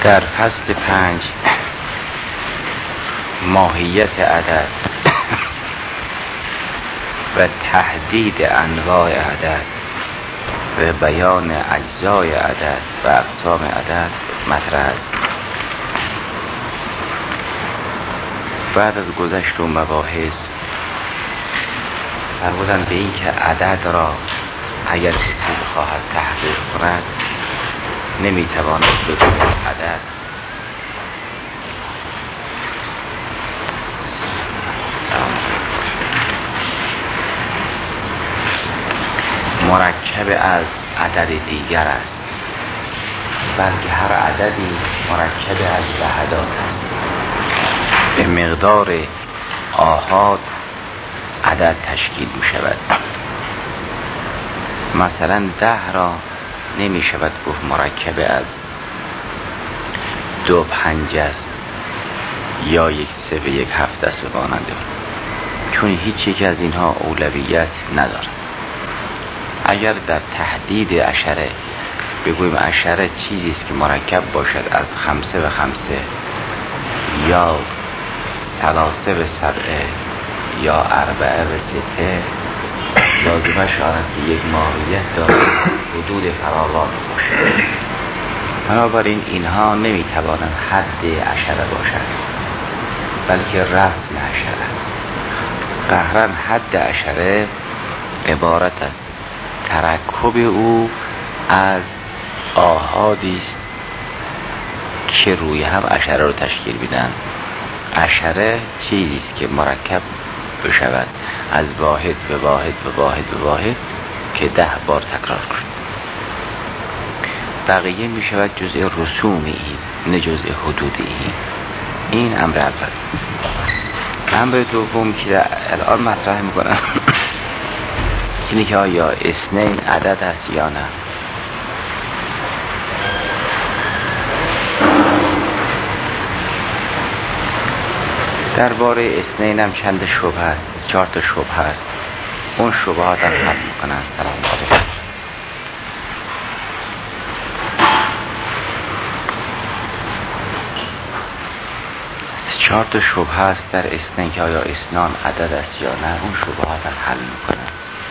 در فصل 5 ماهیت عدد و تحدید انواع عدد و بیان اجزای عدد و اقسام عدد مطرح است. بعد از گذشت و مباحث فرمودند به این که عدد را اگر کسی بخواهد تحقیق کند نمیتواند بدون عدد مرکب از عدد دیگر است، بلکه هر عددی مرکب از وحدات است. به مقدار آحاد عدد تشکیل می شود. مثلا 10 را نمی شود گفت مرکب از 2 5 است یا 1 3 و 1 7 است و مانند، چون هیچ یک از اینها اولویت ندارد. اگر در تحدید عشره بگوییم عشره چیزی است که مرکب باشد از 5 و 5 یا 3 و 7 یا 4 و 6، لازمش آن است که یک ماهیت دارد حدود فراوان باشد. بنابراین اینها نمیتوانند حد عشره باشد، بلکه رسم عشره. قهرا حد عشره عبارت است ترکب او از آحادی است که روی هم عشره رو تشکیل میدن. عشره چیزی است که مرکب بشود از واحد به واحد به واحد به واحد که 10 بار تکرار کنید. بقیه می شود جزء رسوم این، نه جزء حدود این امر اول. امر دوم که الان مطرح میکنم اینه که آیا اثنین عدد است یا نه. درباره اثنین هم چند شبهه است، 4 تا شبهه است. اون شبهات هم حل میکنن. سلام علیکم. 4 تا شبهه است در اثنین که آیا اثنان عدد است یا نه. اون شبهات هم حل میکنن.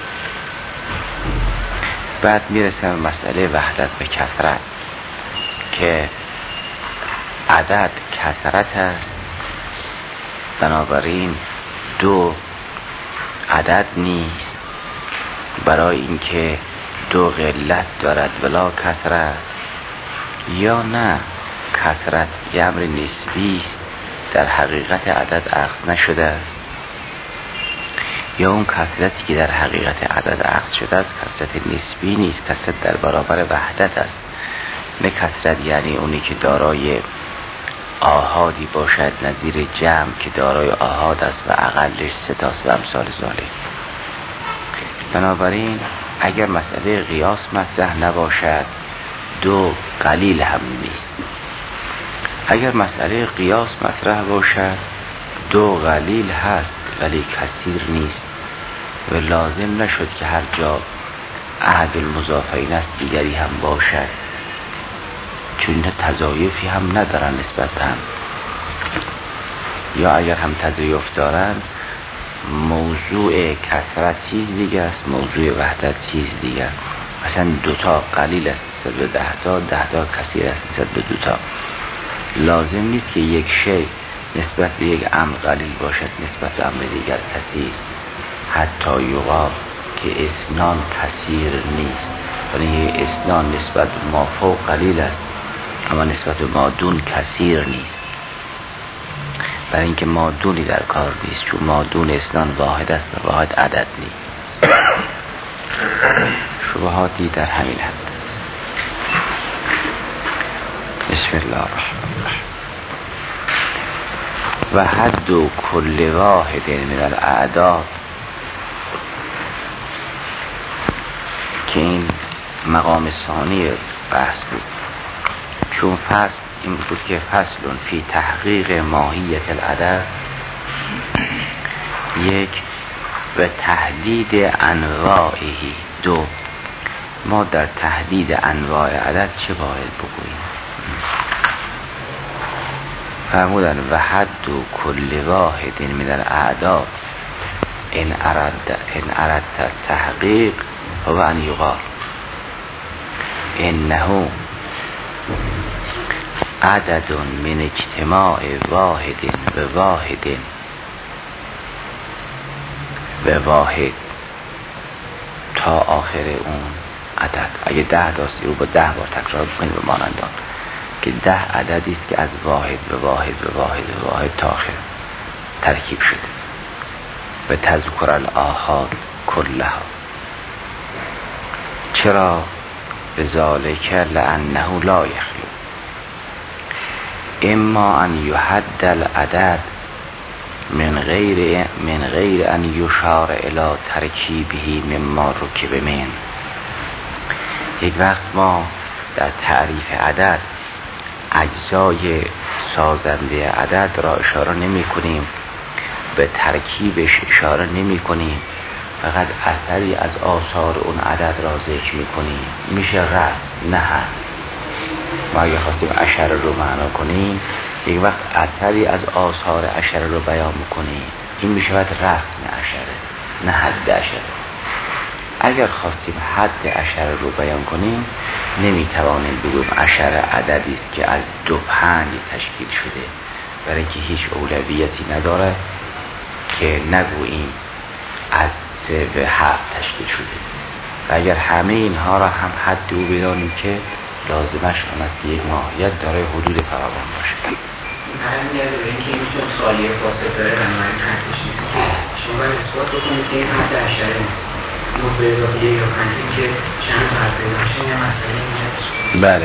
بعد میرسیم به مسئله وحدت و کثرت که عدد کثرت است، بنابراین 2 عدد نیست، برای اینکه 2 قلت دارد ولا کثرت، یا نه کثرت یه امر نسبی است در حقیقت عدد اخذ نشده است، یا اون کثرتی که در حقیقت عدد اخذ شده است کثرت نسبی نیست، کثرت در برابر وحدت است. نه کثرت یعنی اونی که دارای آحادی باشد نظیر جمع که دارای آحاد است و اقلش 3 تاست و امثال ذالک. بنابراین اگر مسئله قیاس مطرح نباشد 2 قلیل هم نیست. اگر مسئله قیاس مطرح باشد 2 قلیل هست ولی کثیر نیست و لازم نشد که هر جا احد المضافین است دیگری هم باشد، چون تضایفی هم ندارن نسبت هم، یا اگر هم تضایف دارن موضوع کثرت چیز دیگه است، موضوع وحدت چیز دیگه. مثلا 2 تا قلیل است نسبت به 10 تا، 10 تا کثیر است نسبت به 2 تا. لازم نیست که یک شی نسبت به یک امر قلیل باشد نسبت به امر دیگر کثیر. حتی یقال که اثنان کثیر نیست، ولی اثنان نسبت به ما فوق قلیل است اما نسبت به ما دون کثیر نیست، برای اینکه ما دونی در کار نیست، چون ما دون اثنان واحد است و واحد عدد نیست. شبهاتی در همین حد. بسم الله الرحمن الرحیم. و حد کل واحد من الاعداد، که این مقام ثانی بحث بود، چون فصل این بود که فصل فی تحقیق ماهیت العدد 1 و تحدید انواعی 2. ما در تحدید انواع عدد چه باید بگوییم؟ فرمودن و حد کل واحد من الاعداد ان اردت تحقیق و ان یقال انه عدد من اجتماع واحد و واحد تا آخر اون عدد. اگه 10 داستی رو با 10 بار تکرار بکنید به مانند آن که 10 عددی است که از واحد و واحد و واحد و واحد تا آخر ترکیب شده و تذکر الآحاد کلها. چرا؟ بذالک لانه لا یخلو اما ان یحد العدد من غیر ان یشار الی ترکیبه مما رکب من. یک وقت ما در تعریف عدد اجزای سازنده عدد را اشاره نمی کنیم، به ترکیبش اشاره نمی کنیم، فقط اثری از آثار اون عدد را ذکر می کنیم. میشه رسم، نه حد. ما اگه خواستیم عشره رو معنا کنیم یک وقت اثری از آثار عشره رو بیان میکنیم، این میشه باید رسم عشره نه حد عشره. اگر خواستیم حد عشره رو بیان کنیم نمیتوانیم بگویم عشره عددی است که از 2 5 تشکیل شده، برای اینکه هیچ اولویتی نداره که نگوییم از 3 به 7 تشکیل شده. و اگر همه اینها را هم حد او بدانیم که لازمش آن است که یک ماهیت دارای حدود فراوان باشه. همین یاد داریم که این چون سالیه فاصله داره و نمایی حدش نیست که شما باید اثبات بکنید که این حد عشره نیست. نوع به اضافه یا 5 که چند تا حد بیناشه یا مسئله اینجا. بله،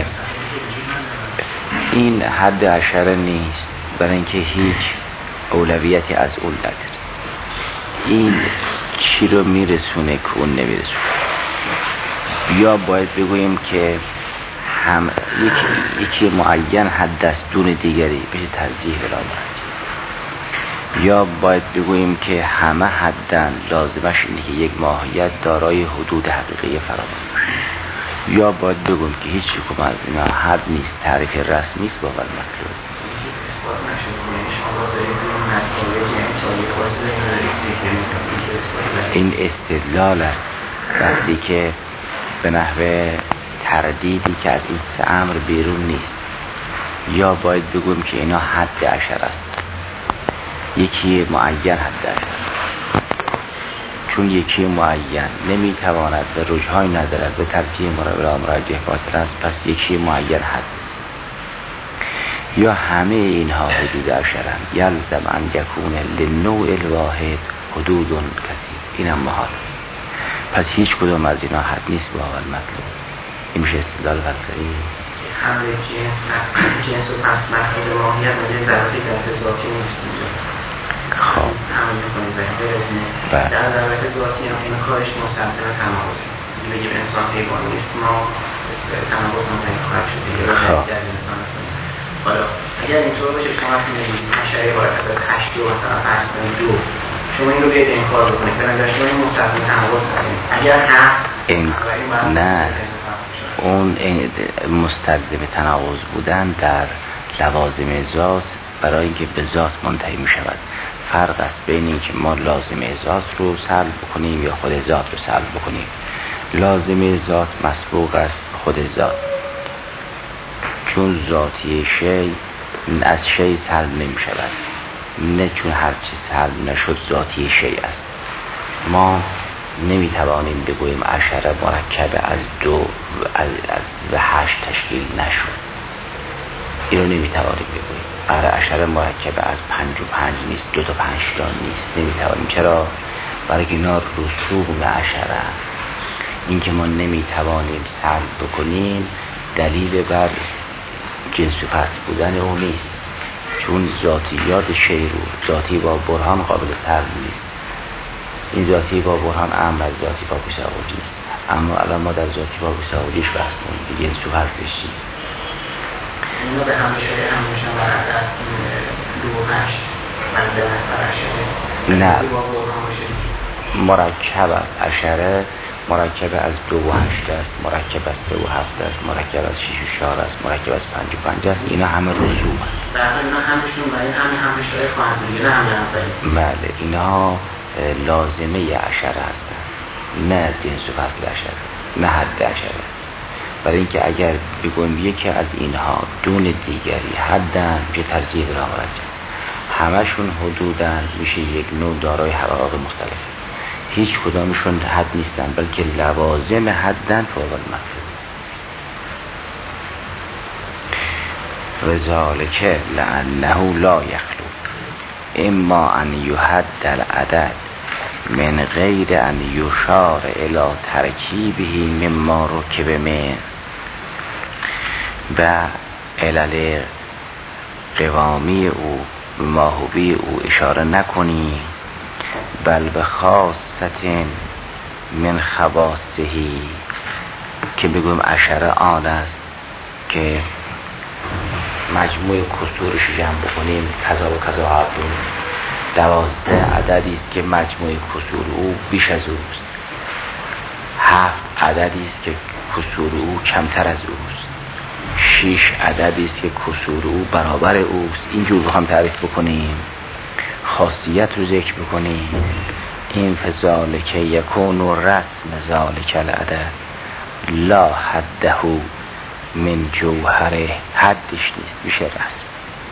این حد عشره نیست برای اینکه هیچ اولویتی از اون نداره. این چی رو میرسونه که اون نمیرسونه؟ یا باید بگوییم که هم یکی معین حد است دون دیگری بشه ترجیح بلا مرجح. یا باید بگوییم که همه حدن لازمش اینه که یک ماهیت دارای حدود حقیقی فراوان باشه. یا باید بگوییم که هیچ کدوم از اینا حد نیست، تعریف رسمی است، باور مطلوب. این استدلال است وقتی که به نحوه تردیدی که از این 3 امر بیرون نیست. یا باید بگویم که اینا حد عشر است، یکی معین حد عشر، چون یکی معین نمیتواند به رجحان ندارد به ترجیح مراجح باطل است، پس یکی معین حد است. یا همه اینها حدود عشرند، یلزم ان یکون للنوع الواحد حدود کثیر، این هم محال است. پس هیچ کدوم از اینا حد نیست با اول مطلوب. این میشه استدلال فلسفی. همه جنس و پس مطلوب ماهیت مجرد ضرورتی در ذاتی نیست اینجا. خب همه میکنیم بهتر در ضرورت ذاتی هم این کارش مستلزم تناقض. بگیم انسان حیوان نیست، ما تناقض ممکنه خواهد شد دیگه در انسان کنیم. حالا اگر اینطور باشه شما وقتی میگید عشره عبارت از 8 و مثلا فرض کنید 2، شما این رو بیاید انکار بکنید، به نظر شما این مستلزم تناقض هستید. اگر نه اون مستلزم تناقض بودن در لوازم ذات برای اینکه به ذات منتهی می شود. فرق است بین اینکه ما لازم ذات رو سلب بکنیم یا خود ذات رو سلب بکنیم. لازم ذات مسبوق است خود ذات، چون ذاتی شی از شی سلب نمی شود، نه چون هر چی سلب نشد ذاتی شی است. ما نمی توانیم بگوییم عشره مرکب از 2 و 8 تشکیل نشد، این رو نمی توانیم بگوییم. عشره مرکب از 5 و 5 نیست، 2 تا 5 تا نیست، نمی توانیم. چرا؟ برای که اینا رسوم عشره. این که ما نمی توانیم سلب بکنیم دلیل بر جنس و فصل بودن او نیست، چون ذاتیات شی رو ذاتی با برهان قابل سلب نیست. این ذاتی با برهان امر از ذاتی با بی‌ساوی است. اما الان ما در ذاتی با بی‌ساویش بحث کنیم دیگه، جنس و فصلش چیست؟ اینا به هم شده هم میشن برعدد 2 و 8 نه مرکب است. عشره مرکب از 2 و 8 است، مرکب از 3 و 7 است، مرکب از 6 و 4 است، مرکب از 5 و 5 است. اینا همه رسوم است. اینا همشون برای همه اشاره خواهند بود، نه همه. بله، اینا لازمه اشره هستند، نه جنس و فصل اشره، نه حد اشره. برای اینکه اگر بگویم یکی از اینها دون دیگری حدن، میشه ترجیح را مرجع. همشون حدودن، میشه یک نوع دارای حقایق مختلفه. هیچ کدامشون حد نیستن، بلکه لوازم حدن فوق المطلوب. و ذالک لانه لا یخلو اما ان یحد العدد من غیر ان یشار الی ترکیبه مما رکب من و علل قوامی او ماهوی او اشاره نکنی، بل به خاصت من خواصهی، که بگویم اشره آن است که مجموع کسورش جمع بکنیم کذا و کذا هاتون 12 عددی است که مجموع کسور او بیش از اوست، 7 عددی است که کسور او کمتر از اوست، 6 عددی است که کسور او برابر اوست. اینجور بخوام تعریف بکنیم، خاصیت رو ذکر بکنیم، این فذالک یکون رسم ذالک العدد لا حده من جوهره، حدش نیست، میشه رسم.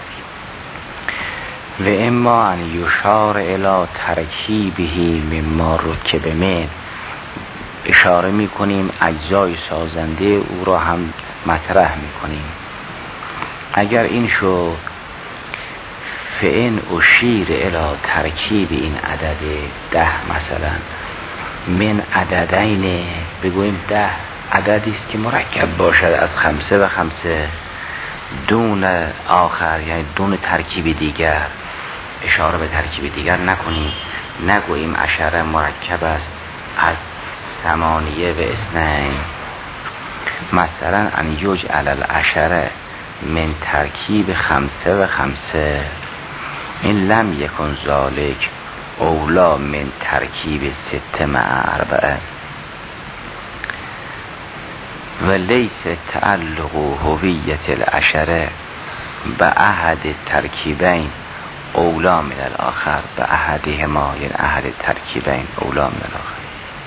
و اما ان یشار الی ترکیبه مما رکب من، اشاره میکنیم اجزای سازنده او را هم مطرح میکنیم. اگر این شد فإن اشیر الی ترکیب این عدد 10 مثلا من عددین، بگوییم 10 عددی است که مرکب باشد از 5 و 5 دون آخر، یعنی دون ترکیب دیگر. اشاره به ترکیب دیگر نکنیم، نگوییم اشره مرکب است از 8 و 2. مثلا ان یجعل العشره من ترکیب 5 و 5 این لم یکن ذالک اولا من ترکیب 6 مع 4 و لیس تعلق هویت العشره به احد ترکیبین اولا من الاخر، به احدهما، یعنی احد ترکیبین اولا من الاخر.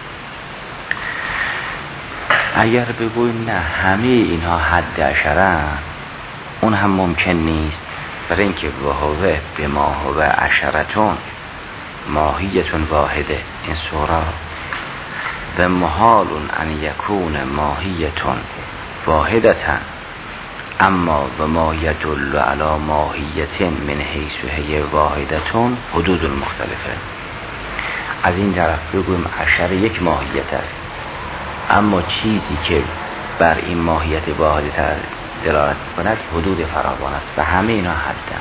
اگر بگویم نه همه اینها حد عشره، اون هم ممکن نیست، برای اینکه وهوه به ما هو عشرتون ماهیتون واحده، این سورا و محال ان یکون ماهیتون واحدتن اما و ما یدل علی ماهیت من حیث هی واحدتون حدود مختلفه. از این طرف بگویم عشره یک ماهیت است، اما چیزی که بر این ماهیت واحده دلالت کند حدود فراوان است و همه اینا حدن.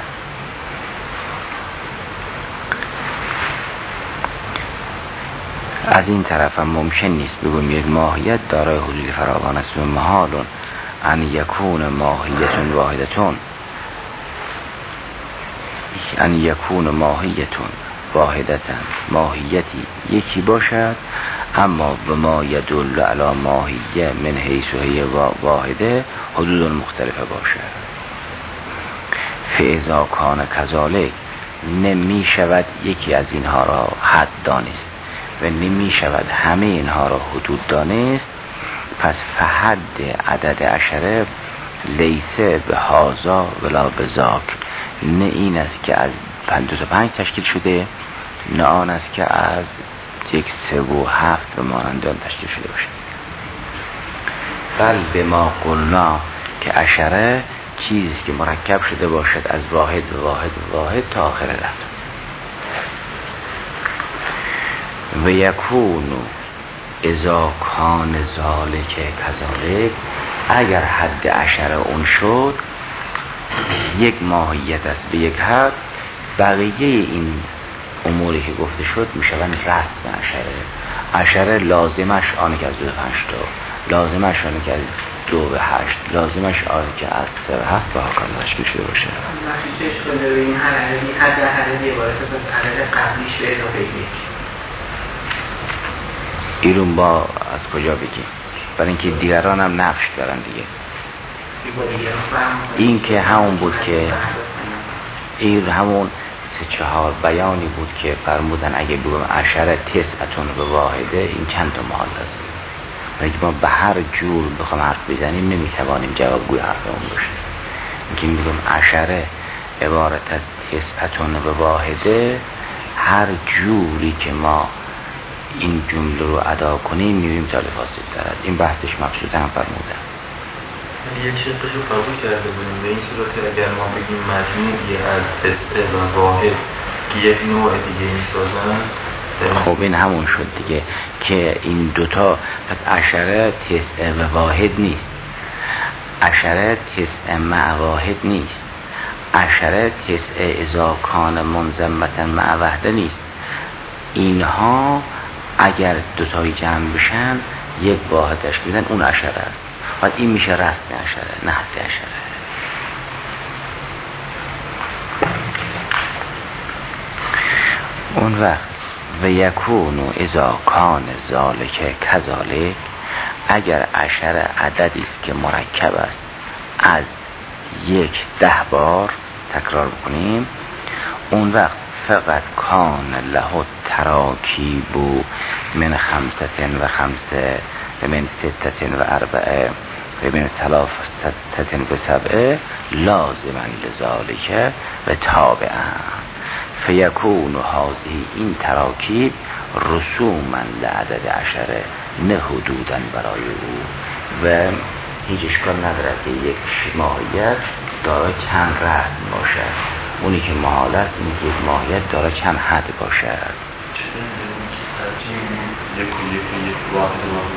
از این طرف هم ممکن نیست بگویم یک ماهیت دارای حدود فراوان است و محال ان یکون ماهیتون واحدتون، ان یکون ماهیتون واحدتن، ماهیتی یکی باشد اما به ما یدل علی ماهیه من حیث هی واحده حدود مختلفه باشد. فاذا کان کذالک، نمی شود یکی از اینها را حد دانست و نمی شود همه اینها را حدود دانست، پس فحد عدد عشره لیسه به هازا ولا به ذاک، نه این است که از 5 تشکیل شده، نه آن است که از 3 و 7 و مانندان تشکیل شده باشد. بل به ما قلنا که عشره چیزی که مرکب شده باشد از واحد و واحد و واحد تا آخر رفت. و یکونو اذا کان ذالک کذالک، اگر حد عشره اون شد یک ماهیت است به یک حد، بقیه این اموری که گفته شد میشوند رسم عشره. عشره لازمش آنه که از 2 تا 5 تا، لازمش آنه که از 2 به 8، لازمش آنه که از 3 به 7 و هاکان تشکیل شده باشه. مخصوصش کنده به این هر عددی عبارت از عدد قبلیش به اضافه یک. ایرون با از کجا بگیم؟ برای اینکه دیگران هم نقش دارن دیگه. این که همون بود که این همون 3-4 بیانی بود که فرمودن اگه بگم عشره تسعتون به واحده، این چند تا محال لازم. برای که ما به هر جور بخوام حرف بزنیم نمیتوانیم جوابگوی حرف اون باشیم. اینکه میگم عشره عبارت از تسعتون به واحده، هر جوری که ما این جمله رو ادا کنیم میبینیم تا فاصل دارد. این بحثش مبسوط هم فرمودن. یک شقش رو قبول کرده بودیم به این صورت اگر ما بگیم مجموعی از تسعه و واحد که یک نوع دیگه میسازن. خب این همون شد دیگه که این دوتا، پس عشره تسعه و واحد نیست، عشره تسعه مع واحد نیست، عشره تسعه اذا کان منضمة مع وحده نیست. اینها اگر دوتایی جمع بشن یک واحد تشکیل بدن، اون عشره است. و این میشه رسم عشره، نه حد عشره. اون وقت و یکونو اذا کان ذالک کذالک، اگر عشره عددی است که مرکب است از 10 بار تکرار بکنیم، اون وقت فقط کان له تراکیب من 5 و 5 و من 6 و 4 و من 3 و 7 لازما لذالک و تابعا فیکون هذه این تراکیب رسوما لعدد عشره نه حدودا برای او. و هیچ اشکال نداره که یک ماهیت داره چند رسم باشد. اونی که محال است این که یک ماهیت داره چند حد باشد. یک واحد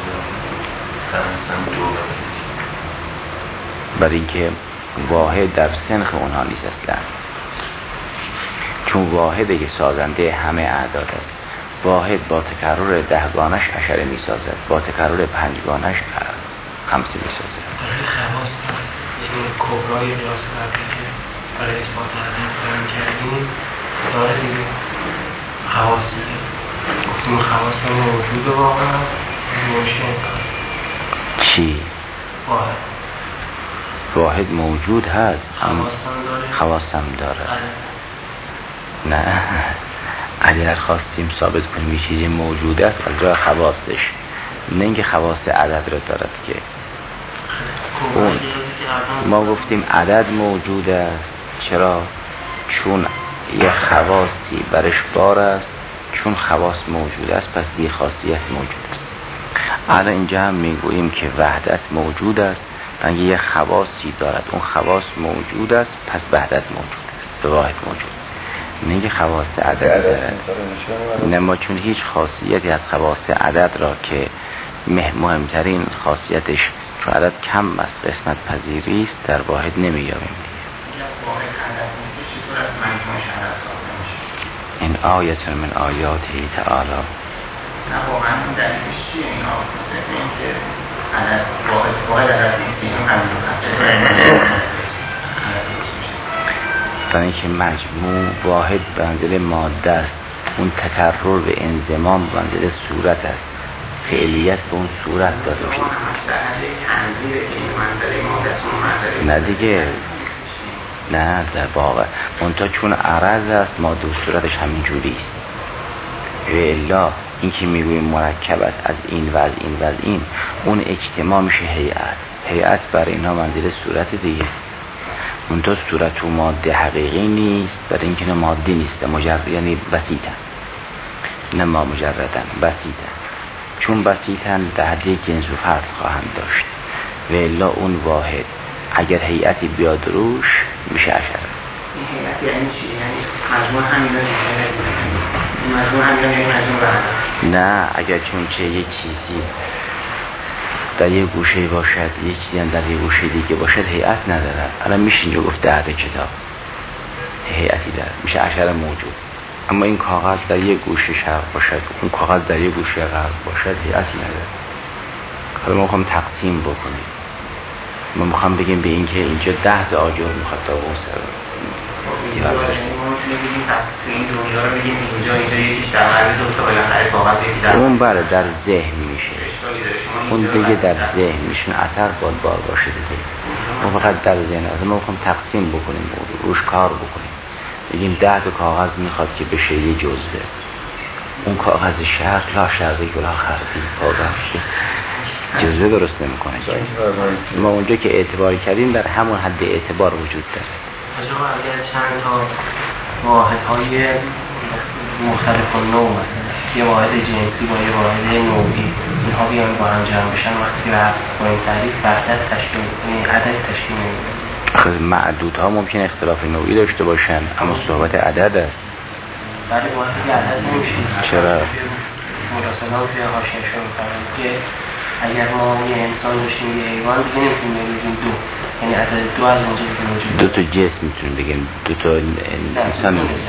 برای اینکه واحد در سنخ اونها نیست اصلا، چون واحد که سازنده همه اعداد است. واحد با تکرر 10 گانش عشره می سازد، با تکرر 5 گانش 5 می سازد. برای خواص یعنی کبرای قیاس قبلی که برای اثبات عدد کردیم داره دیگه خواصی که گفتیم خواص هم موجود واقعا روشن. چی؟ واحد موجود هست، خواص هم داره. نه اگر خواستیم ثابت کنیم یه چیزی موجود است از راه خواصش، نه اینکه خواص عدد رو دارد که اون ما گفتیم عدد موجود است. چرا؟ چون یه خواصی برش بار است، چون خواص موجود است پس یه خاصیت موجود است. الان اینجا هم میگوییم که وحدت موجود است، رنگ یه خواصی دارد، اون خواص موجود است پس وحدت موجود است، به واحد موجود. نگه خواص عدد دارد، نه ما چون هیچ خاصیتی از خواص عدد را که مهمترین خاصیتش چون عدد کم است قسمت پذیری است در واحد نمی‌یابیم. این آیت من آیاتی تعالی. نه واقعا اون دلیلش چیه این آفیسه؟ این که عدد واحد عدد نیست، این هم برای اینکه مجموع واحد به منزله ماده است، اون تکرر به انضمام به منزله صورت است، فعلیت به اون صورت داده میشه. نه دیگه، نه در واقع منتها چون عرض است ماده و صورتش همین جوری است. و الا این که میگویم مرکب است از این و از این و از این، اون اجتماع میشه هیئت. هیئت برای اینها منزله صورت دیگه. منتها صورت و ماده حقیقی نیست، برای اینکه نه ماده نیست، مجرد یعنی بسیطن، نه ما مجردن بسیطن. چون بسیطن در حد جنس و فصل خواهند داشت و الا اون واحد اگر هیئتی بیاد روش میشه عشره. این هیئت یعنی چی؟ یعنی مجموع همینا نیست، مجموع همینا یعنی مجموع بعد. نه اگر چون چه یک چیزی در یک گوشه باشد یک چیزی هم در یک گوشه دیگه باشد هیئت نداره. الان میشه اینجا گفت ده کتاب هیئتی داره، میشه عشره موجود. اما این کاغذ در یک گوشه شرق باشد، اون کاغذ در یک گوشه غرب باشد هیئتی نداره. حالا ما میخوام تقسیم بکنیم، ما میخوام بگیم به این که اینجا 10 آجر میخواد تا اون سر ربطی برای اون بله در ذهن میشه، اون دیگه در ذهن میشون اثر بار باشه دیگه. ما فقط در ذهن هست، ما میخوام تقسیم بکنیم، روش کار بکنیم، بگیم 10 تا کاغذ میخواد که بشه یه جزوه، اون کاغذ شرق لا شرقی ولا غربی کاغذ جزوه درست نمیکنه. ما اونجا که اعتبار کردیم در همون حد اعتبار وجود داره. آقا اگر چند تا واحدهای مختلف النوع مثلا یه واحد جنسی با یه واحد نوعی اینها بیان با هم جمع بشن وقتی با این تعریف وحدت تشکیل یعنی عدد تشکیل نمیده. خب معدودها ممکن اختلاف نوعی داشته باشن اما صحبت عدد است. ولی وقتی عدد نمیشه. چرا؟ مراسلان توی حاشیه شو می‌کنن که اگر ما یه انسان داشتیم یه حیوان دیگه نمیتونیم بگیم 2، یعنی عدد 2 از اونجا میتونیم وجود 2 تا جسم میتونیم بگیم، 2 تا انسان میتونیم.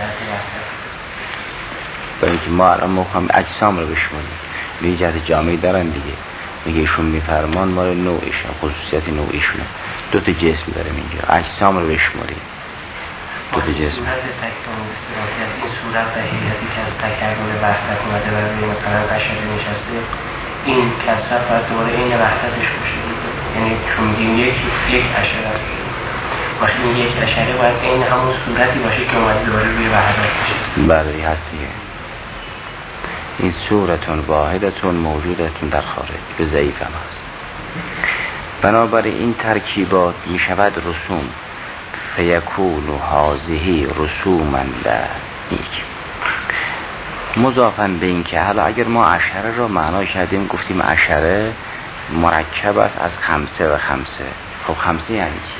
برای اینکه ما الان میخوام اجسام رو بشماریم، به جهت جامعی دارن دیگه، میگه ایشون میفرمان ما رو نوعیشون خصوصیت نوعیشونه، 2 تا جسم داریم اینجا، اجسام رو بشماریم 2 تا جسم. این صورت و هیئتی که از تکرر وحدت اومده برای مثلا بشر نشسته، این کثرت باید دوباره این وحدتش باشه، یعنی چون میگیم یک اشاره است باشه، این یک اشاره باید این همون صورتی باشه که اومده دوباره روی وحدت باشه. بله هست دیگه. این صورتون واحدتون موجودتون در خارج به ضعیف هم هست. بنابراین این ترکیبات می شود رسوم، فیکون هذه رسوما لنیک. مضافاً به این که حالا اگر ما عشره را معنا کردیم گفتیم عشره مرکب است از 5 و 5، خب 5 یعنی چی؟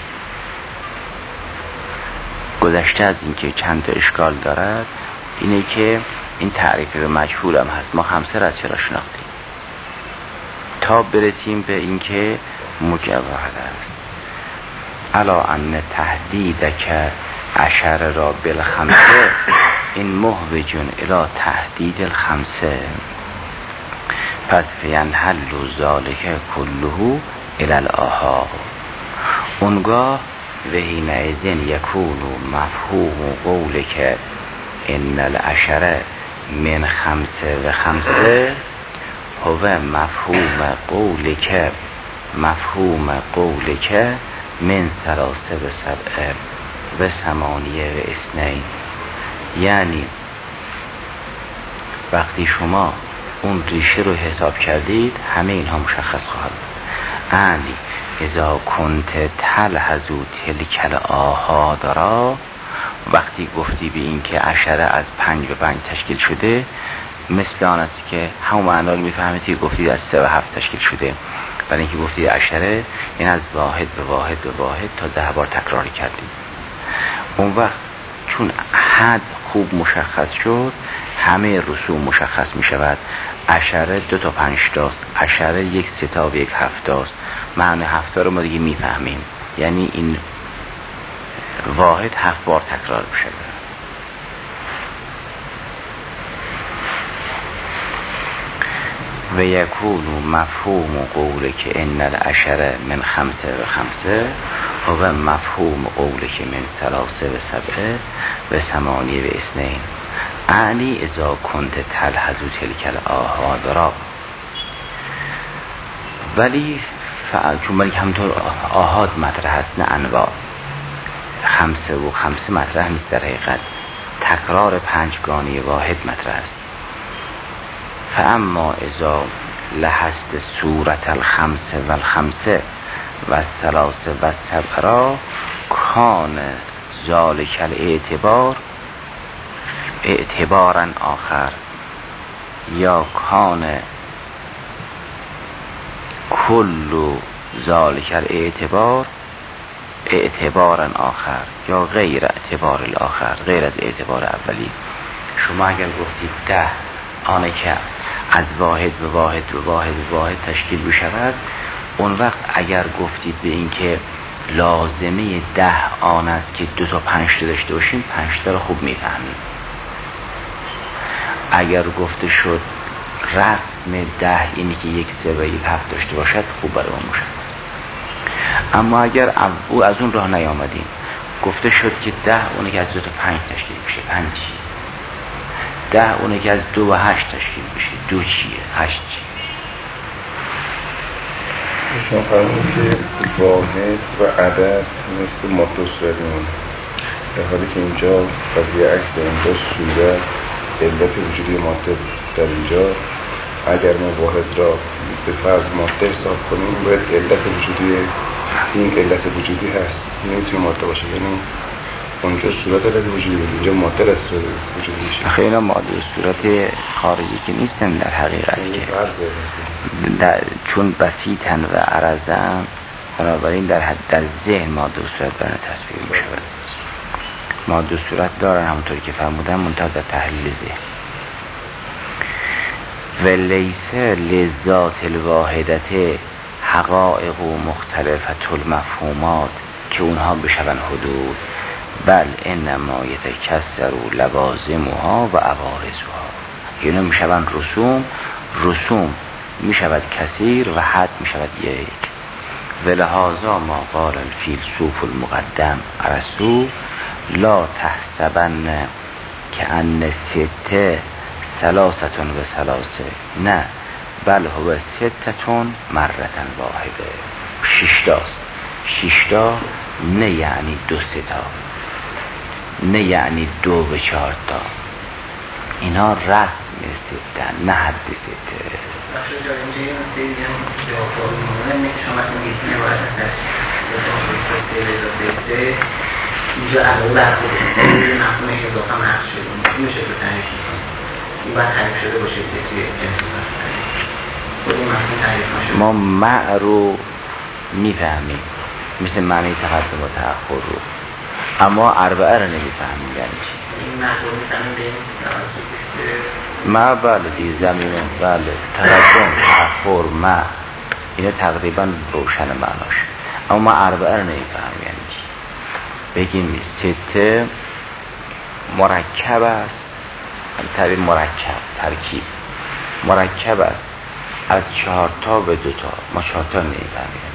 گذشته از این که چند تا اشکال دارد اینه که این تعریف به مجهول هم هست، ما 5 را از چرا شناختیم تا برسیم به این که مجوهد است. الا ان تهدید که عشره را بالخمسه این محوجون الى تهدید الخمسه، پس فینحل ذالک کله الى الاحاد. اونگاه و حینئذ یکون مفهوم قولک ان العشره من 5 و 5 هو مفهوم قولک من 3 و 7 و 8 و 2. یعنی وقتی شما اون ریشه رو حساب کردید همه اینها مشخص خواهد بود. یعنی اذا کنت تلحظو تلک الاحاد را، وقتی گفتی به این که عشره از 5 و 5 تشکیل شده، مثل آن است که همون معنا رو میفهمید که گفتید از 3 و 7 تشکیل شده. برای اینکه گفتید عشره این از واحد به واحد به واحد تا 10 بار تکرار کردید. اون وقت چون حد خوب مشخص شد همه رسوم مشخص می شود. عشره 2 تا 5 تاست، عشره 1 3 تا و 1 7 تاست. معنی 7 رو ما دیگه می فهمیم، یعنی این واحد 7 بار تکرار بشه. و یکون مفهوم قوله که ان العشره من 5 و 5 و مفهوم قوله که من 3 و 7 و 8 و 2. یعنی اذا کنت تلحظو تلک الاحاد را. ولی چون ولی همطور آحاد مطرح هست نه انواع، 5 و 5 مطرح نیست، در حقیقت تکرار 5 گانه واحد مطرح است. فاما اذا لحظت صورت 5 و 5 و 3 و 7 را کان ذالک الاعتبار اعتبارا آخر، یا کان کل ذالک الاعتبار اعتبارا آخر، یا غیر اعتبار الاخر، غیر از اعتبار اولی. شما اگر گفتید 10 آنه که از واحد به واحد به واحد به واحد تشکیل بشود، اون وقت اگر گفتید به این که لازمه 10 آن است که 2 تا 5 تا داشته باشیم، 5 تا رو خوب میفهمیم. اگر گفته شد رسم 10 اینی که 1 3 و 1 7 داشته باشد، خوب برای اون مشخص. اما اگر او از اون راه نیامدیم، گفته شد که 10 اونه که از 2 تا 5 تشکیل میشه 5 چیه؟ 10 اونه که از 2 و 8 تشکیل میشه 2 چیه؟ 8 چیه؟ شما فرمودید که واحد و عدد مثل ماده و صورت میمونه، در حالی که اینجا قضیه عکس داریم، با صورت علت وجودی ماده در اینجا. اگر ما واحد را به فرض ماده حساب کنیم باید علت وجودی این علت وجودی هست، نمیتونه ماده باشه، یعنی اونجا صورت علت وجودی بود، اینجا ماده علت وجودی میشه. آخه اینا ماده و صورت خارجی که نیستن در حقیقت که چون بسیطن و عرضن، بنابراین در ذهن ماده و صورت برای تصویر میشه. ماده و صورت دارن همونطوری که فرمودن، منتها در تحلیل ذهن. و لیس لذات الواحدت حقائق و مختلفت المفهومات که اونها بشون حدود، بل انما یتکسر لوازمها و عوارضها، یعنی میشون رسوم میشود کثیر و حد میشود یک. ولهذا ما قال الفیلسوف المقدم ارسطو لا تحسبن که ان سته ثلاثتون و ثلاثه، نه بل هو ستتون مرتن واحده. 6 تاست. 6 تا نه یعنی 2 3 تا، نه یعنی 2 و 4 تا. اینا رسم سته نه حد سته. بخش جای اینجا یه نکته دیگه هم که جواب مهمه که شما میگید که باید از اینجا علاوه بر خود مفهوم اضافه نقش شده این میشه به تعریف میکنه، این باید تعریف شده باشه که توی جنس خود این مفهوم تعریف نشده. ما مع رو میفهمیم مثل معنی تقدم و تأخر رو، اما اربعه رو نمیفهمیم. یعنی چی؟ این مفهوم میفهمیم به این ما بله دیگه زمینه، بله تقدم تأخر ما اینا تقریبا روشن معناش، اما ما اربعه رو نمیفهمیم. یعنی چی؟ بگیم سته مرکب است، تعبیر مرکب ترکیب مرکب است از 4 تا به 2 تا. ما 4 تا نمیفهمیم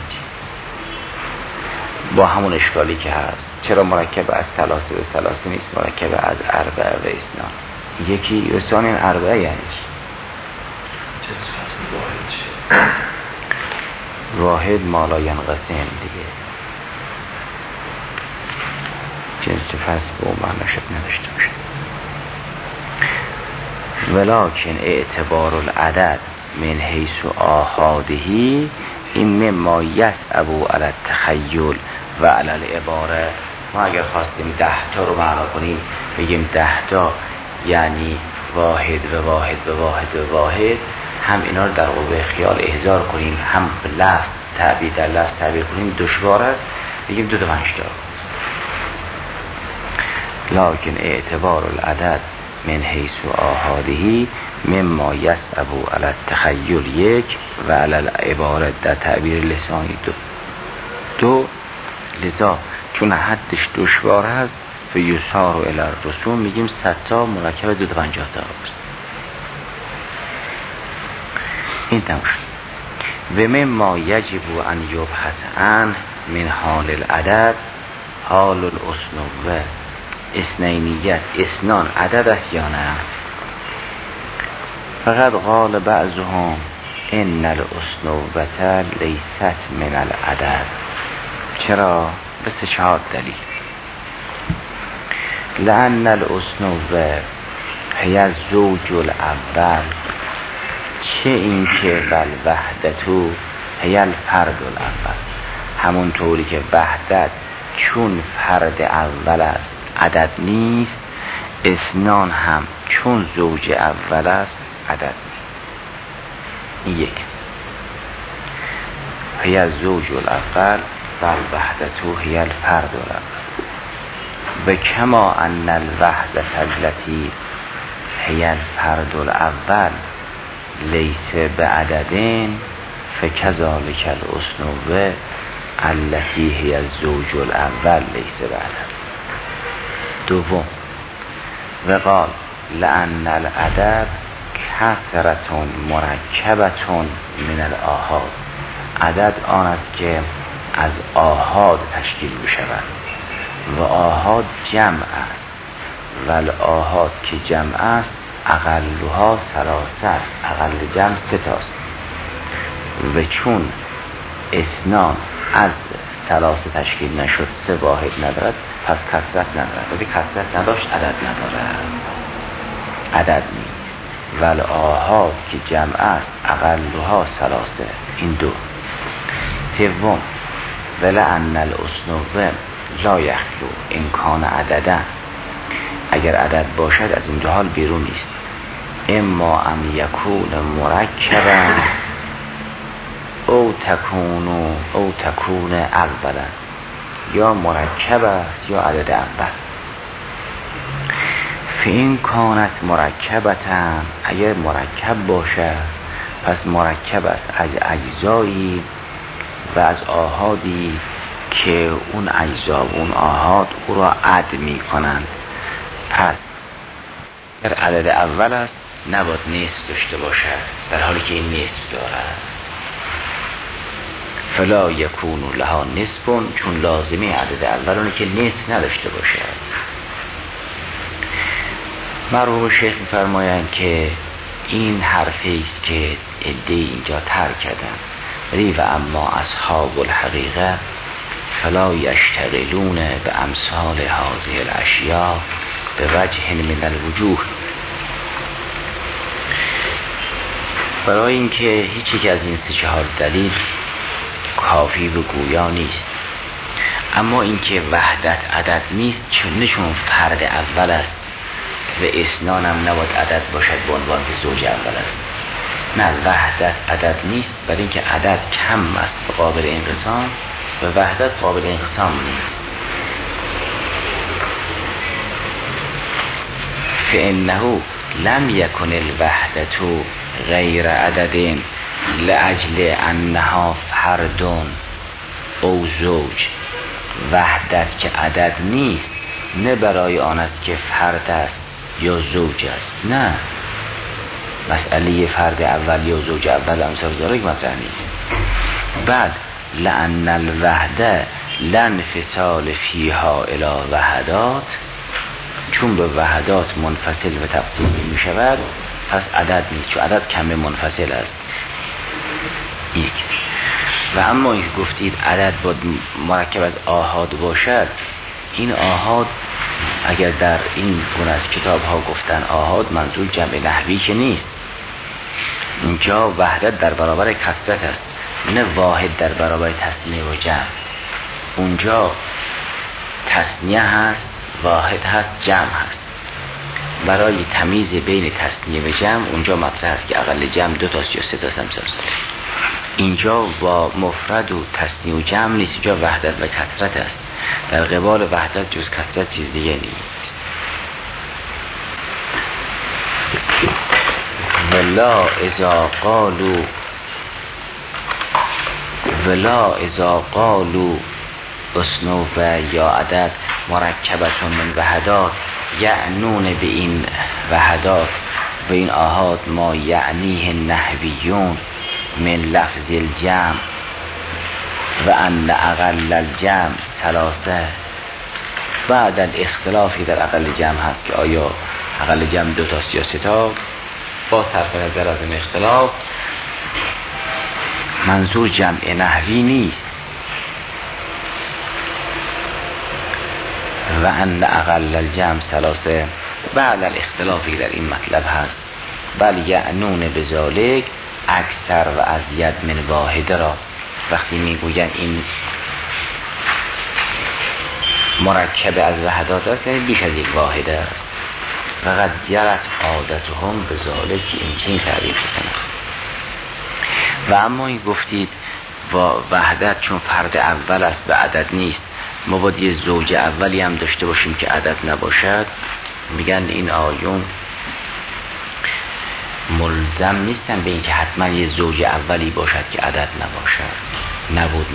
با همون اشکالی که هست. چرا مرکب از ثلاثه به ثلاثه نیست، مرکب از اربعه و اثنان؟ یکی اثنان این اربعه یعنی چی؟ واحد مالا ینقسم دیگه، جنس فصل به اون معنی شد نداشته باشه. ولکن اعتبار العدد من حیث آحادهی این مما یسعب علی التخیل و علی العباره. ما اگر خواستیم 10 تا رو معنا کنیم بگیم 10 تا یعنی واحد و واحد و واحد و واحد، هم اینا رو در قوه خیال احضار کنیم، هم به لفظ تعبیر در لفظ تعبیر کنیم دشوار است. بگیم 2 تا 5 تا. لکن اعتبار العدد من حیث آحادهی مما یسعب علی التخیل 1 و علی العباره در تعبیر لسانی 2. لذا چون حدش دشوار هست و یسار و الی الرسوم میگیم 100 تا مرکب 2 تا 50 تا است. این تمام شد. و مما یجب ان یبحث عنه من حال العدد حال الاسنوه. اثنینیت اثنان عدد است یا نه؟ فقط قال بعضهم ان الاسنوه لیست من العدد. چرا؟ بس 4 دلیل. لأن الاسنوه هی الزوج الاول، چه این که بل وحدتو هی الفرد الاول، همون طوری که وحدت چون فرد اول است عدد نیست، اثنان هم چون زوج اول است عدد نیست. این یک. هی الزوج الاول و الوحدتو هی الفرد الاول. و کما ان الوحدت التي هی الفرد الاول لیس بعددین فکذالک الاسنوه التي هی الزوج الاول لیس بعدد. دوم و قال لأن العدد کثرتون مرکبتون من الآحاد. عدد آن است که از آحاد تشکیل بشود. و آحاد جمع است و الآحاد که جمع است اقلها ثلاثه، اقل جمع 3 تاست و چون اسنان از ثلاثه تشکیل نشد 3 واحد ندارد پس کثرت ندارد. وقتی کثرت نداشت عدد ندارد، عدد نیست. و الآحاد که جمع است اقلها ثلاثه، این 2. سوم ولأن الاسنوه لا یخلو امکان عددا، اگر عدد باشد از این 2 حال بیرون نیست. اما ام یکون مرکبا او تکون اولا، یا مرکب است یا عدد اول. فین کانت مرکبتا، اگر مرکب باشد پس مرکب است از اجزایی و از آحادی که اون اجزا و اون آحاد او را عد می کنند. پس در عدد اول است نباید نصف داشته باشد، در حالی که این نصف دارد. فلا یکون لها نصف، چون لازمه عدد اول اونه که نصف نداشته باشد. مرحوم شیخ می‌فرمایند که این حرفی است که عده‌ای اینجا ترک کردن، ولی و اما اصحاب الحقیقه فلا یشتغلون به امثال هذه الاشیاء به وجه من الوجوه. برای اینکه هیچ یک از این 3-4 دلیل کافی و گویا نیست. اما اینکه وحدت عدد نیست چون فرد اول است و اسنان هم نباید عدد باشد به عنوان که زوج اول است. نه، وحدت عدد نیست، برای اینکه عدد کم است و قابل انقسام و وحدت قابل انقسام نیست. فانه لم یکن الوحدت غیر عدد لاجل انها فرد او زوج. وحدت که عدد نیست نه برای آن است که فرد است یا زوج است، نه، مسئله فرد اول یا زوج اول امثال داره که مطرح نیست. بعد لأن الوحده لانفصال فیها الی وحدات، چون به وحدات منفصل و تقسیم می شود پس عدد نیست، چون عدد کم منفصل است. یک. و اما این که گفتید عدد باید مرکب از آحاد باشد، این آحاد اگر در این گونه از کتاب ها گفتن آحاد منظور جمع نحوی که نیست. اینجا وحدت در برابر کثرت است، نه واحد در برابر تثنیه و جمع. اونجا تثنیه هست، واحد هست، جمع هست. برای تمیز بین تثنیه و جمع اونجا مطرح است که اقل جمع 2 تاست یا 3 تاست امثال. اینجا با مفرد و تثنیه و جمع نیست، اینجا وحدت و کثرت است. در قبال وحدت جز کثرت چیز دیگه نیست. ولا اذا قالوا اسنوه یا عدد مرکبتون من وحدات یعنون به این وحدات و این آحاد ما یعنیه نحویون من لفظ الجمع و ان اقل الجمع 3. بعد الاختلافی در اقل جمع هست که آیا اقل جمع 2 تاست یا 3 تا. با صرف نظر از این اختلاف منظور جمع نحوی نیست. و ان اقل الجمع 3 بعد الاختلافی در این مطلب هست. بل یعنون بذالک اکثر و ازید من واحد را. وقتی میگوین این مرکب از وحدات است یعنی بیش از یک واحد است. فقط جرت عادتهم بذالک که این چنین تعریف کنند. و اما این گفتید با وحدت چون فرد اول است و عدد نیست، ما باید یه زوج اولی هم داشته باشیم که عدد نباشد. میگن این آیون ملزم نیستن به این که حتما یه زوج اولی باشد که عدد نباشد. نبود.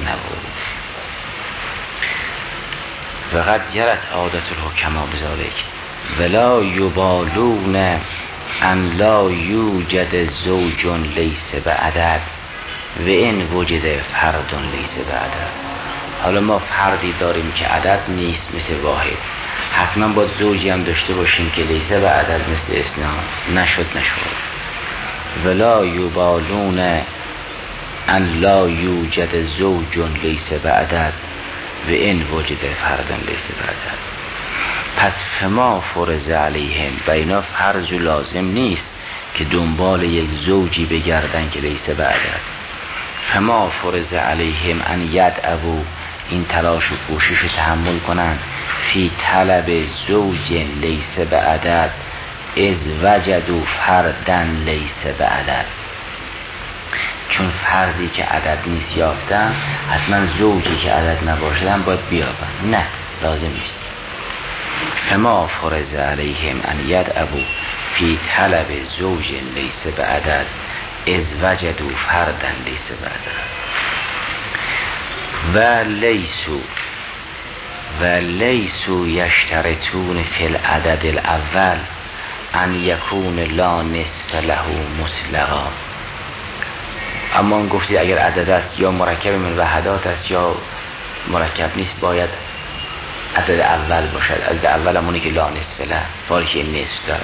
فقط جرت عادت الحکما بذالک ولا یبالون ان لا یوجد زوج لیس بعدد و این وجد فرد لیس بعدد. حالا ما فردی داریم که عدد نیست مثل واحد، حتما باید زوجی هم داشته باشیم که لیسه به عدد مثل اثنان. نشد. ولا یبالون ان لا یوجد زوج لیسه به عدد و این وجد فردن لیسه به عدد. پس فما فرض علیهم، و اینا فرض و لازم نیست که دنبال یک زوجی بگردن که لیسه به عدد. فما فرض علیهم ان یدعوا، این تلاش و کوشش رو تحمل کنن، فی طلب زوج لیسه به عدد اذ وجدوا فردن لیسه به عدد. چون فردی که عدد نیست یافتن، حتما زوجی که عدد نباشدن باید بیابن. نه، لازم نیست. فما فرض علیهم ان یدعوا فی طلب زوج لیسه به عدد اذ وجدوا فردن لیسه به عدد. و لیسو یشترطون فی العدد الاول ان یکون لا نصف له مطلقا. اما اون گفتی اگر عدد است یا مرکب من وحدات است یا مرکب نیست، باید عدد اول باشد. عدد اول همونی که لا نصف له، باری که نصف دارد.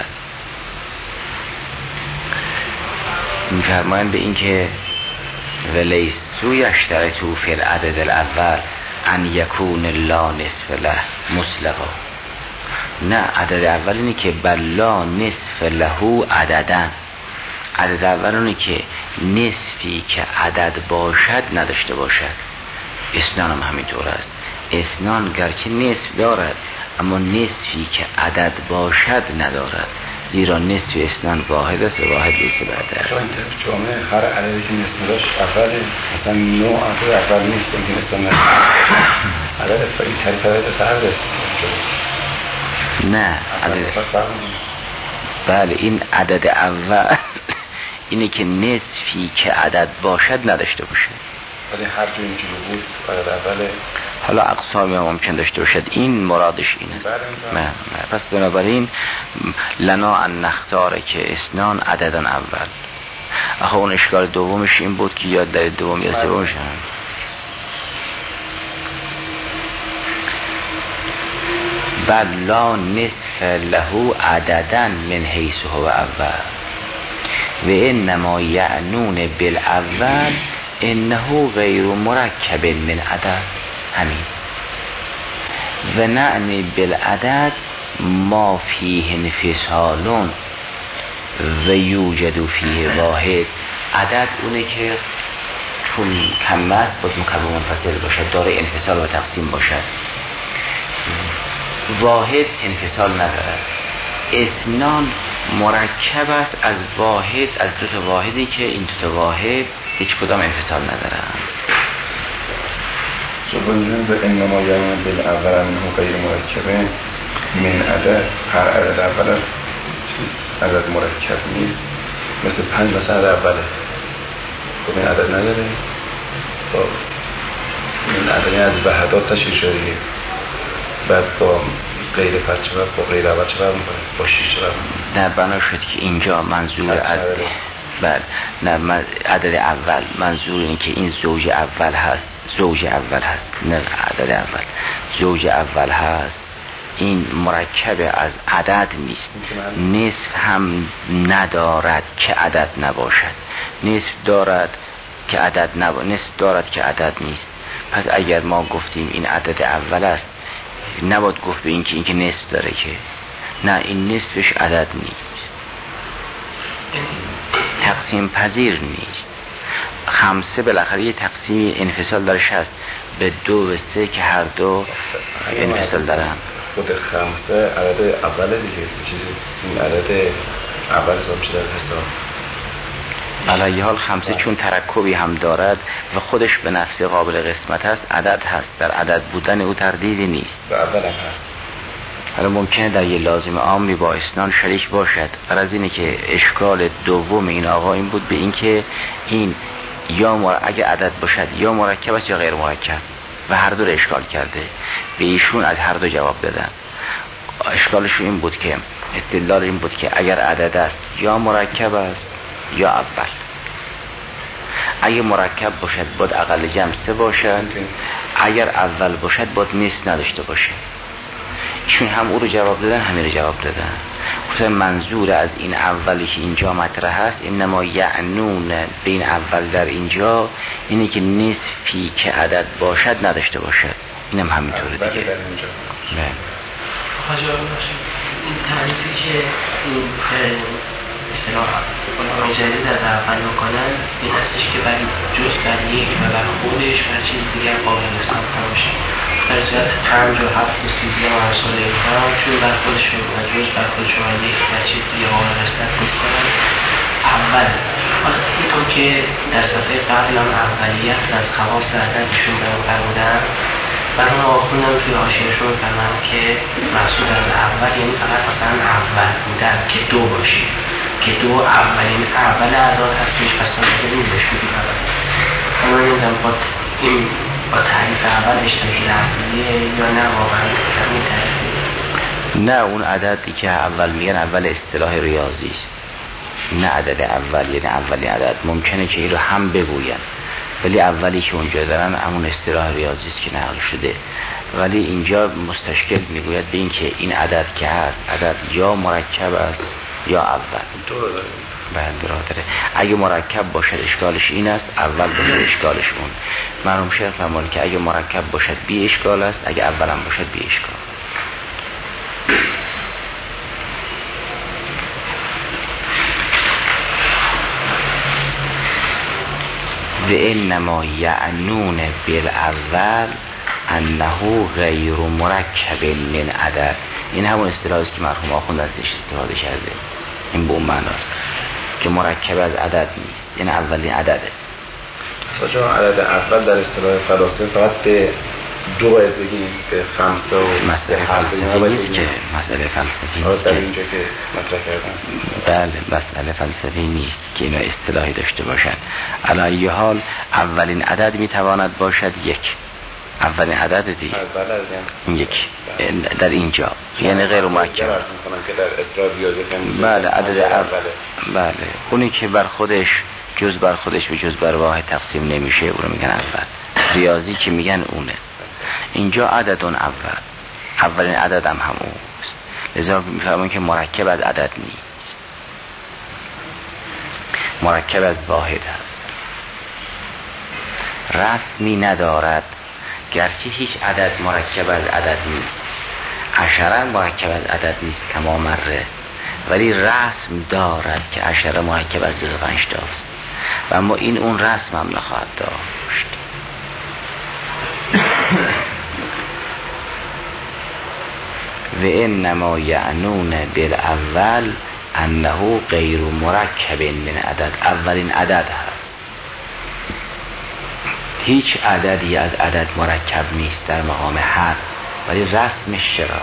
میفرمایند به این که ولیسو یشترطو فی العدد الاول ان یکون لا نصف له مطلقا. نه، عدد اول اینه که بلا نصف له عددن. عدد اول اینه که نصفی که عدد باشد نداشته باشد. اثنان هم همینطور است. اثنان گرچه نصف دارد اما نصفی که عدد باشد ندارد، زیرا نصف اثنان واحد است و واحد لیسه به عدد. جامعه هر عددی که نصف داشت اوله، مثلا 9 عدد اول نیست که نصف نست عدد این طریق عدد فرده. نه عدد، بله این عدد اول اینه که نصفی که عدد باشد نداشته باشه. ولی هر جایی که بود عدد اوله. حالا اقسامی هم ممکن داشته باشد، این مرادش اینه. نه. پس بنابراین لنا ان نختاره که اثنان عددن اول. آخه اون اشکال دومش این بود که یاد در دوم یا سومش هم بل لا نصف له عددن من حیث هو اول و انما یعنون بالاول انه غیر مرکب من عدد. همین. و نعنی بالعدد ما فیه انفصال و یوجد فیه واحد. عدد اونه که چون کم است باید مکعب منفصل باشد، داره انفصال و تقسیم باشد. واحد انفصال ندارد. اثنان مرکب است از واحد، از دو تا واحدی که این دو تا واحد هیچ کدام انفصال ندارند. سبحانه به انما یعنون بالاول انه غیر مرکبه من عدد. هر عدد اول عدد مرکب نیست. مثل 5 مثلا عدد اوله، خب این عدد نداره. خب این عدد از وحدات تشکیل شده، بعد با غیر پد چه با غیر اول چه میکنه، با 6 چه میکنه. نه، بنا شد که اینجا منظور از بله، نه عدد اول منظور اینه که این زوج اول هست. نه عدد اول زوج اول هست. این مرکب از عدد نیست. نصف هم ندارد که عدد نباشد. نصف دارد که عدد نصف دارد که عدد نیست. پس اگر ما گفتیم این عدد اول است، نباید گفت به این که نصف داره، که نه، این نصفش عدد نیست، تقسیم پذیر نیست. خمسه بالاخره یه تقسیم انفصال درش هست به 2 و 3 که هر دو انفصال دارن. خود خمسه عدد اول دیگه، چیزی این عدد اول حساب شده حساب. علیه حال خمسه چون ترکبی هم دارد و خودش به نفس قابل قسمت هست، عدد هست. در عدد بودن او تردیدی نیست. به اول هم هست. حالا ممکنه در یه لازم عامی با اثنان شریک باشد. غرض اینه که اشکال دوم این آقا این بود به این که این یا اگه عدد باشد یا مرکب است یا غیر مرکب، و هر دو رو اشکال کرده. به ایشون از هر دو جواب دادن. اشکالشون این بود که استدلال این بود که اگر عدد است یا مرکب است یا اول. اگه مرکب باشد باید اقل جمع 3 باشد، اگر اول باشد باید نصف نداشته باشه. چون هم او رو جواب دادن همین رو جواب دادن. گفتن منظور از این اولی که اینجا مطرح هست انما یعنون بین اول در اینجا اینه که نصفی که عدد باشد نداشته باشد. اینم همینطوره دیگه. نه حاجی این تعریفی که این اصطلاح علمای جدید از اول میکنن این هستش که برای جز برای یک و بر خودش و چیز دیگر قابل نسبت نباشه. در صورت 5 و 7 و 13 و امثال اینها چون بر خودش و جز بر خودش و یک و چیز دیگر قابل نسبت نیستن اول. حالا اینطور که در صفحه قبل هم اولیت از خواص عددشون برابر بودن برای آخوندم توی حاشیه‌شون می‌فرمن که مقصود از اول یعنی فقط مثلا اول بودن که 2 باشه، که 2 اولین اول اعداد هستش، پس مثلا نیستش بودی اول. اما نمیدونم این با تعریف اول اشتراکی لفظیه یا نه واقعا این تعریفیه؟ نه، اون عددی که اول میگن اول اصطلاح ریاضی است، نه عدد اول یعنی اولین عدد. ممکنه که این رو هم بگوین ولی اولی که اونجا دارن همون اصطلاح ریاضی است که نقل شده، ولی اینجا مستشکل میگوید به این که این عدد که هست عدد یا مرکب است یا اول. بله داره. اگه مرکب باشد اشکالش این است، اول باشد اشکالش اون. مرحوم شیخ فرمودند که اگه مرکب باشد بی اشکال است، اگه اول هم باشد بی اشکال. و انما یعنون بالاول انه غیر مرکب من عدد. این همون اصطلاحی است که مرحوم آخوند ازش استفاده کرده. این به اون معناست که مرکب از عدد نیست، یعنی اولین عدده. چون عدد اول در اصطلاح فلاسفه فقط به 2 باید بگیم، به 5 و مسئله فلسفی نیست که مسئله فلسفی نیست در اینجا که مطرح کردن. بله مسئله فلسفی نیست که اینو اصطلاحی داشته باشند. علی ای حال اولین عدد میتواند باشد 1، اولین عدد دیگه یک در اینجا یعنی غیر مرکب که در اسرار ریاضی. بله عدد اوله. بله اونی که بر خودش جز بر خودش به جز بر واحد تقسیم نمیشه اون رو میگن اول. ریاضی که میگن اونه. اینجا عددون اول، اولین عدد هم همونست، لذا میفهمون که مرکب از عدد نیست، مرکب از واحد هست. رسمی ندارد، گرچه هیچ عدد مرکب از عدد نیست. عشره مرکب از عدد نیست کما مره، ولی رسم دارد که عشره مرکب از 25 تاست و اما این اون رسم هم نخواهد داشت. و انما یعنون بالاول انه غیر مرکب من عدد. اولین عدد هست، هیچ عددی از عدد مرکب نیست در مقام حد، ولی رسمش چرا؟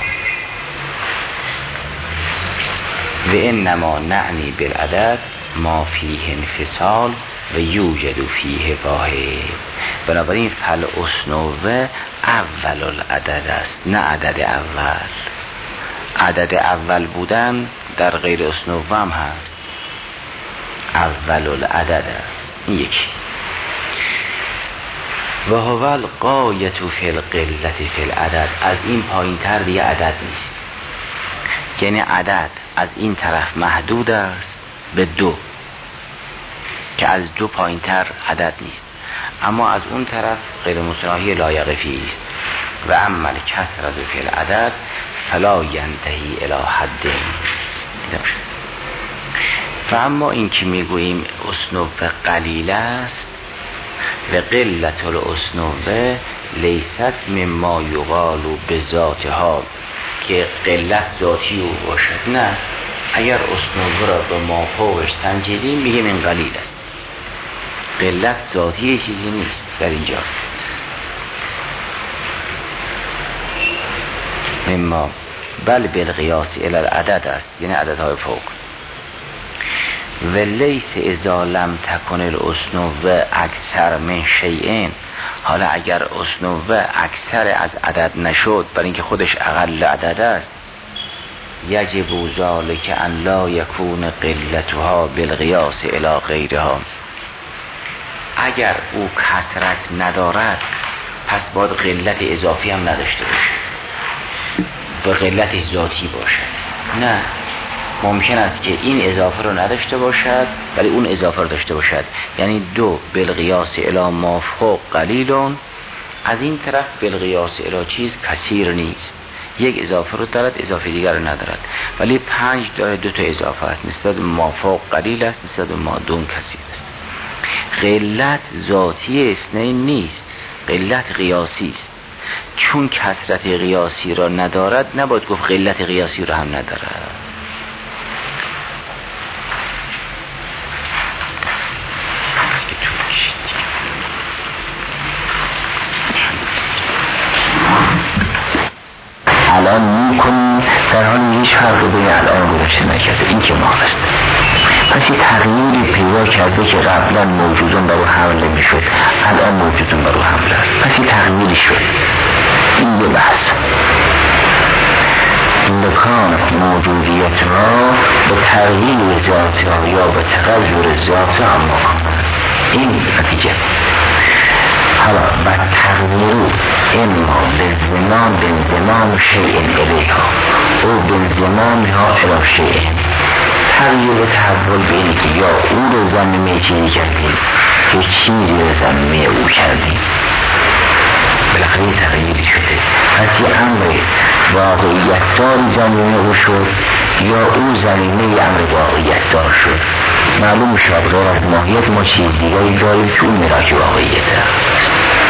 و انما نعنی بالعدد ما فیه انفصال و یوجد فیه واحد. بنابراین فل اصنوه اول العدد است نه عدد اول. عدد اول بودن در غیر اصنوه هم هست، اول العدد است. این یکی. و هو الغایة فی القلة فی العدد. از این پایین تر دیگه عدد نیست، یعنی عدد از این طرف محدود است به 2، که از 2 پایین تر عدد نیست، اما از اون طرف غیر متناهی لا یقفی است. و اما الکثرة فی العدد فلا ینتهی الی حد. و اما این که میگوییم اصنوه قلیل است، و قلت الاسنوه لیست مما یقال بذاتها، که قلت ذاتی او باشد. نه، اگر اسنوه را به مافوقش سنجیدیم میگیم این قلیل است. قلت ذاتی چیزی نیست در اینجا. مما بل بالقیاس الی العدد است، یعنی عددهای فوق. و لیس اذا لم تکن الاسنوه اکثر من شیئین. حالا اگر اسنوه اکثر از عدد نشد، برای اینکه خودش اقل عدد است، یجب ذلک ان لا یکون قلتها بالقیاس الی غیرها. اگر او کثرت ندارد پس باید قلت اضافی هم نداشته باشه، به قلت ذاتی باشه. نه، ممکن است که این اضافه رو نداشته باشد ولی اون اضافه رو داشته باشد. یعنی دو بالقیاس الی ما فوق قلیلون، از این طرف بالقیاس الی چیز کثیر نیست، یک اضافه رو دارد اضافه دیگر رو ندارد. ولی 5 داره 2 تا اضافه است، نسبت ما فوق قلیل است، نسبت ما دون کثیر است. قلت ذاتی اثنین نیست، قلت قیاسی است. چون کثرت قیاسی را ندارد نباید گفت قلت قیاسی را هم ندارد. الان میکنیم در حال هیچ فرق بین الان گذاشته نکرده، این که ما است. پس یه تغییری پیدا کرده که قبلا موجودون برو حمله میشد، الان موجودون برو حمله است. پس یه تغییری شد. این یه بحث. لکان موجودیت را به تغییر ذات ها یا به تغییر ذات ها اما کنند. این نتیجه. حالا بر تغییر اما بنزمان بنزمان شیء الیها او بنزمان ها الی شیء. تغییر و تحول بینی که یا او رو زمینه چیزی کردیم که چیزی رو زمینه او کردیم، بالاخره تغییری شده. پس یه امر واقعیت داری زمینه او شد یا او زمینه امر واقعیت دار شد. معلوم شد غیر از ماهیت ما چیز دیگری داریم که اون ملاک واقعیت است.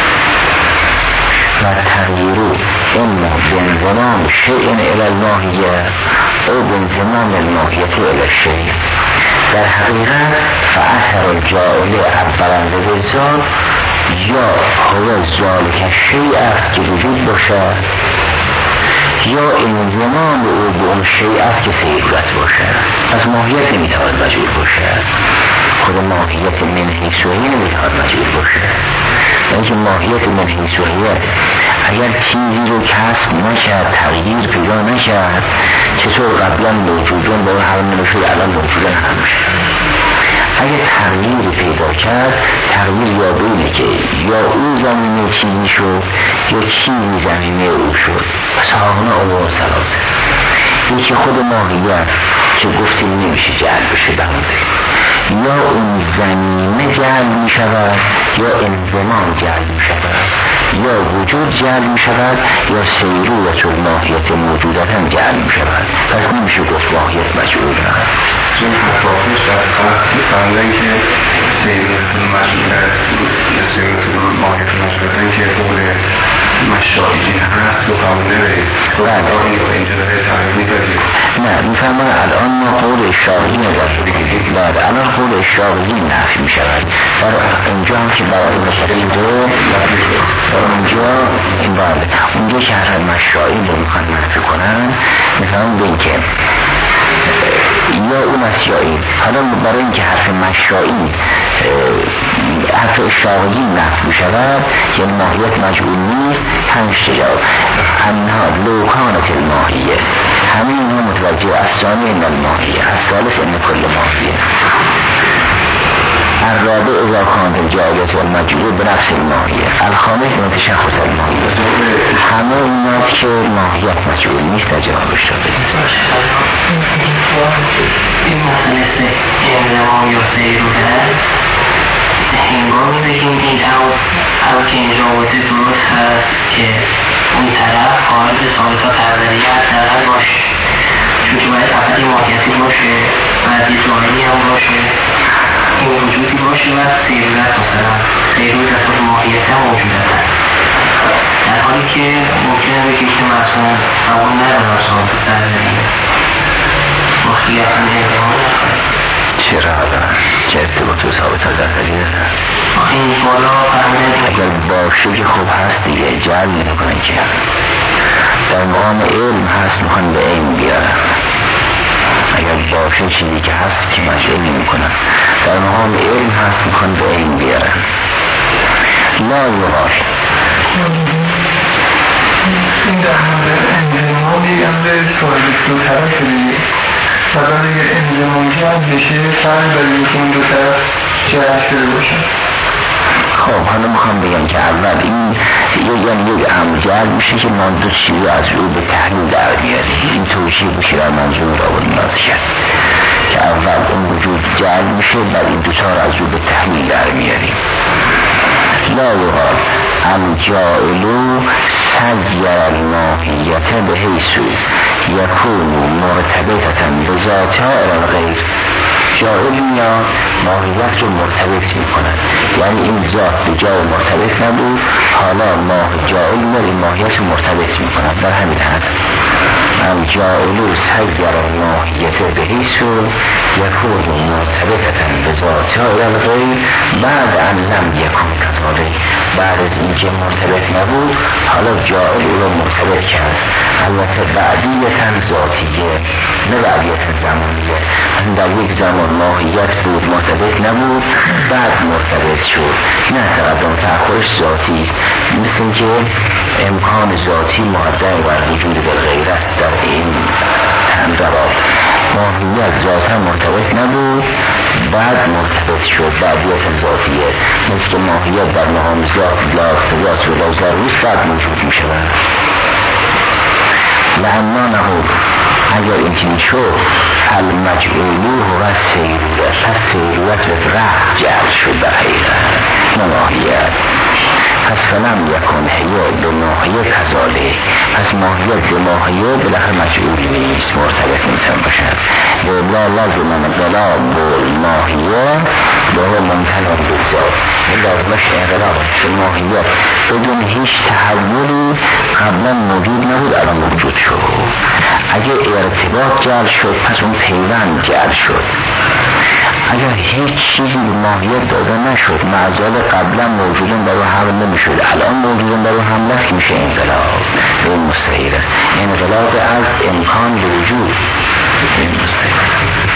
و تغییرو اما بنزمان شیء الی الماهیه او بنزمان الماهیت الی الشیء. در حقیقت فاثر الجاعل اولا به ذات یا هو ذالک شیء است که وجود باشد یا انضمام او به اون شیء است که سیرت باشد. پس ماهیت نمیتواند مجبور باشد، خود ماهیت من حیث و هی نمیتواند مجبور باشد. اینکه ماهیت من حیث و هی اگر چیزی رو کسب نکرد، تغییر پیدا نکرد، چطور قبلا موجودون با هم نمیشد الان موجودن هم شد. اگر تغییر پیدا کرد، تغییر یا بینه که یا او زمینه چیزی شد یا چیزی زمینه او شد. پس هاونا امور سلاسه. این که خود ماهیت که گفتیم نمیشه جعل بشه بمونده، یا اون زمینه جعل می شود یا انضمام جعل می شود یا وجود جعل می شود یا سیروت و ماهیت موجودت هم جعل می شود. پس نمیشه گفت ماهیت مجعول است. چون مطافی شرقی فرمودن که سیروت ماهیت مجعولتن که قول مشاهدین هست و فرمونده به اینجا داره تغییر میپذیر. نه میفهمم الان ما قول اشراقی نداریم. الان قول اشراقی نفی می شود. در اونجا هم که برای مشاهده اونجا که هر مشاهدین رو میخوان نفی کنن میفهمم به این که یا اون است یا این. حالا برای اینکه حرف مشائی حرف اشراقی نفی شود که ماهیت مجعول نیست، 5 جواب انها لوکانت الماهیه، همین اینها متوجه از ثانی ان الماهیه، از ثالث ان کل ماهیه. الرابع اذا کانت الجایت والمجعول بنفس الماهیه، الخامس من تشخص الماهیه. همه این است که ماهیت مجعول نیست در جوابش داده. این مسئله انضمام یا سیروته هنگامی بگیم این او که این رابطه درست هست که اون طرف قائل به ثابتات اولیه حداقل باشه، چون که باید فقط این ماهیتی باشه و از یه ظاهری هم باشه، این وجودی باشه و سیروت مثلا سیروت از خود ماهیت هم موجودت هست. در حالی که ممکنه بگیم که مثلا قبول ندارم ثابتات اولیه مخیف هم انضمام نخواهد. چرا حالا؟ چه ارتباط و ثابتات اولیه ندارد؟ این بالا اگر باشه که خوب هست دیگه جعل نمیکنن که در مقام علم هست میخوان به علم بیارن. اگر باشه چیزی که هست که مجعول نمیکنن، در مقام علم هست میخوان به علم بیارن. لا یغاش این در مورد انضمام یک امر سوالی دو طرف دیگه و برای اگر انضمام جمع بشه فرق برای که این دو طرف جمع شده باشن. خب حالا میخوام بگم که اول این یعنی یک امر جلب میشه که ما دو چیزی از او به تحلیل در بیاریم. این توجیه بشه در منظور را بود نیاز کرد که اول اون وجود جلب میشه بعد این دوتا را از او به تحلیل در میاریم. لا یقال الجائلو سجر الماهیت به حیثو یکون مرتبطتا بذاتها الالغیر. جائل میاد ماهیت رو مرتبط میکنن، یعنی این ذات به جای مرتبط نبود، حالا جائل میاد این ماهیت رو مرتبط میکنن. در همین حد الجائلو سجر الماهیت به حیثو یکون مرتبطتا بذاتها الالغیر بعد ان لم یکن کذالک. بعد از اینکه مرتبط نبود حالا جائل رو مرتبط کرد، البته بعدیتاً ذاتیه نه بعدیتاً زمانیه. در یک زمان ماهیت بود مرتبط نبود بعد مرتبط شد، نه تقدم تأخرش ذاتی است. مثل که امکان ذاتی مادر بر وجود بالغیر است. در این اندراب ماهیت ذاتا مرتبط نبود بعد مرتبط شد، بعدیت ذاتیه. مثل که ماهیت در مقام ذات لا اقتضاس و لا ضروریست بعد موجود می شود. لأنه نهود اگر این شد المجعولو و سیرورت، پس سیرورت رفت جعل شد در حقیقت ماهیت. پس فلم یکن حیات به ماهیت کذاله، پس ماهیت به ماهیت بلخه مجعولی نیست، مرتبط نیستن باشد. لا لازم انقلاب ماهیت به ممتنان بگذار، این لازمش انقلاب است. ماهیت بدون هیچ تحولی قبلا موجود نبود الان موجود شد. اگر ارتباط جعل شد پس اون پیوند جعل شد. اگر هیچ چیزی به ماهیت داده نشد معزال قبلا موجودن برای حمل نمیشد، الان موجودن برای حمل است که میشه انقلاب. به این مستحیل است، انقلاب از امکان به وجود. این مستحیل است.